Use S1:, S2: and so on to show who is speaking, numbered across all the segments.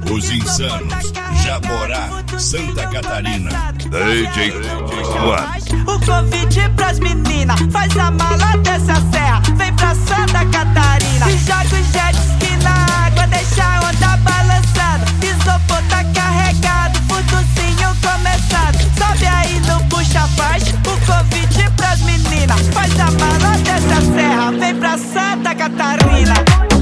S1: Os Insanos, Jaborá, Santa Catarina. DJ One.
S2: O convite pras meninas, faz a mala dessa serra, vem pra Santa Catarina. E joga os jet ski na água, deixa a onda balançando. Isopor tá carregado, furtocinho começado. Sobe aí no puxa faz, o convite pras meninas, faz a mala dessa serra, vem pra Santa Catarina.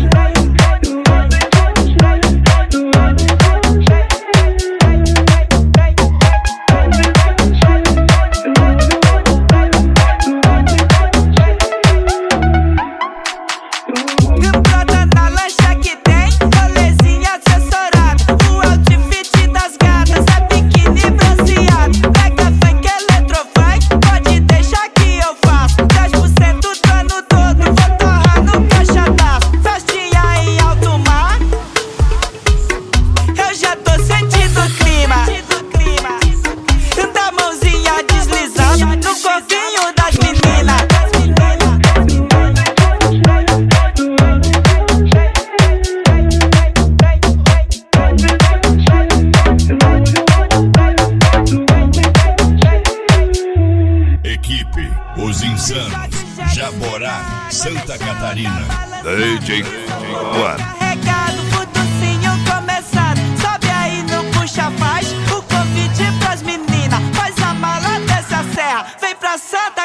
S1: Os Insanos, Jaborá, Santa Catarina. DJ One.
S2: Carregado, furtocinho começado. Sobe aí no puxa faz, o convite pras meninas, faz a mala dessa serra, vem pra Santa